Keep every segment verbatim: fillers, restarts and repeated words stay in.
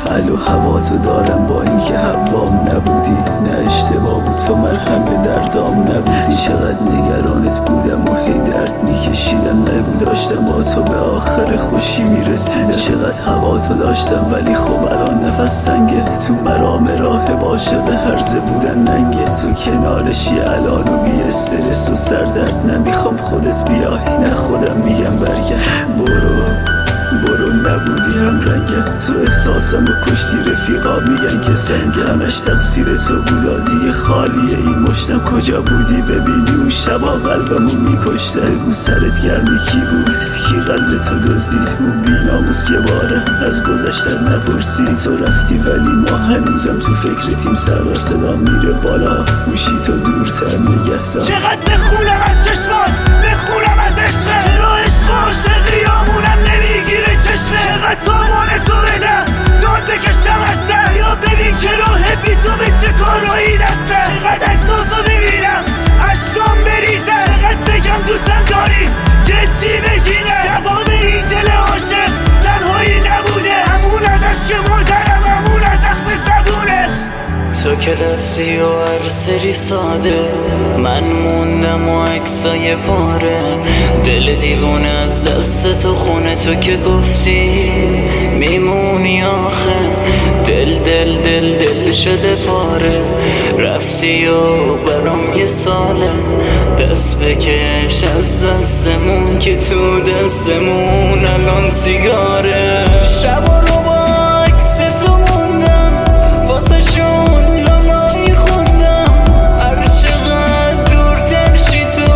حل و هوا تو دارم با اینکه هوام نبودی. نه اشتباه بود تو مرهم به دردام نبودی. چقدر نگرانت بودم و هی درد میکشیدم. نگو داشتم با تو به آخر خوشی میرسیدم. چقدر هوا تو داشتم ولی خب الان نفس تنگه. تو مرام راه باشه به هرزه بودن ننگه. تو کنارشی الان و بی استرس و سردرد. نمیخوام خودت بیای نه خودم میگم برگرد. برو برو نبودی هم رنگم. تو احساسم و کشتی رفیقا میگن که سنگه. همش تقصیر تو بودا دیگه خالیه این مشتم. کجا بودی ببینی اون شبا قلبمو میکشته. بگو سرت گرمی کی بود کی قلب تو دزدید. اون بیناموس یه باره از گذشتن نپرسی. تو رفتی ولی ما هنوزم تو فکرتیم. سرار صدا میره بالا گوشی تو دورتر نگهدار. چقدر بخونم از چشمات بخونم از عشقه. چرا عشق عاشقیامونم نمیگیره چشمه. چقدر تاوان تو بدم داد بکشم از سر. یا ببین که راه بی تو به چه کارایی دسته. چقدر احساسو ببینم عشقام بریزه. چقدر بگم دوستم داری جدی بگینه. جواب این دل عاشق تنهایی نبوده. همون از عشق مادرم همون از زخم زبونه. تو که رفتی و هر سری ساده من موندم و عکسای پاره. دل دیوونه از دست تو خونه. تو که گفتی میمونی آخه. دل دل دل دل شده پاره. رفتی و برام یه ساله. دست بکش از دستمون که تو دستمون الان سیگاره. شب و رو با عکس تو موندم واسه شون لالایی خوندم. هر چقدر دورتر شی تو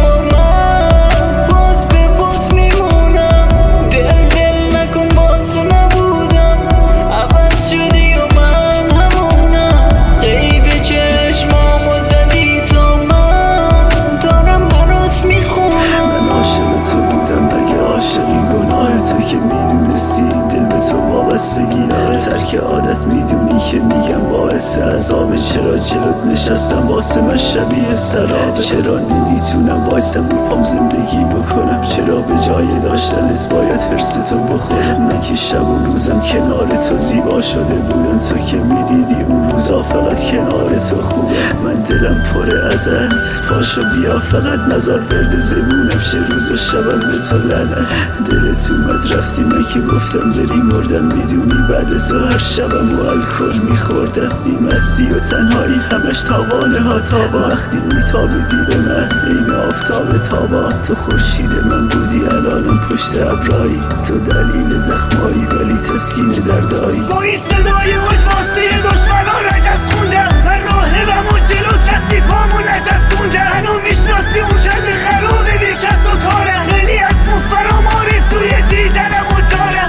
من باز به باز میمونم. دل دل نکن باز نبودم عوض شدی و من همونم. قید چشمامو زدی تو من دارم برات میخونم. من عاشق تو بودم مگه عاشقی گناه تو که میدونستی دل به تو وابستگی داره. ترک عادت میدونی که میگم باعث عذابه. چرا جلوت نشستم واسه من شبیه سرابه. چرا نمیتونم وایسم رو پام زندگی بکنم. چرا به جای داشتنت باید حرس تو بخورم. من که شب و روزم کنار تو زیبا شده بودم. تو که میدیدی اون روزا فقط کنار تو خوبه. من دلم پره ازت پاشو بیا فقط نظر ورد زبونم شه روز و شبم به تو لعنت. دلت اومد رفتی من که گفتم بری مردم. میدونی بعد تو هر شبم و الکل میخوردم. این مستی و تنهایی همش تاوانه ها تابا. وقتی میتابیدی به من این آفتاب تابا. تو خورشید من بودی الانم پشت ابرایی. تو دلیل زخمایی ولی تسکین دردایی. با این صدای واسه دشمنا رجز خوندم. من راهبم و جلو کسی پامو نجز مونده. منو میشناسی اون چند خرابه بی کس و کارم. خیلی از مفرام آرزوی دیدنم و دارم.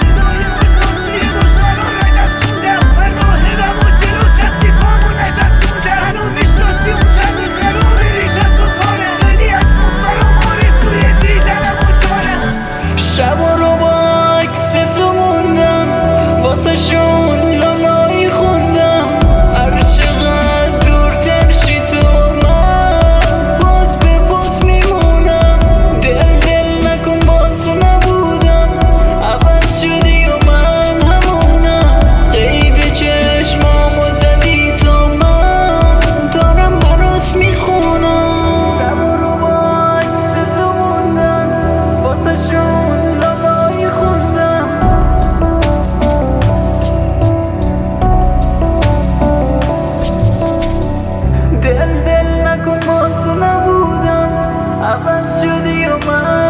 شب رو با عکس تو موندم واسه شون لالایی خوندم. هر چقدر دورتر شی تو من باز به باز میمونم. دل دل نکن باز نبودم عوض شدی و من همونم. قید چشمامو زدی تو من دارم برات میخونم. شب رو با عکس تو موندم واسه شون دل دل نکن باز نبودم عوض شدی و من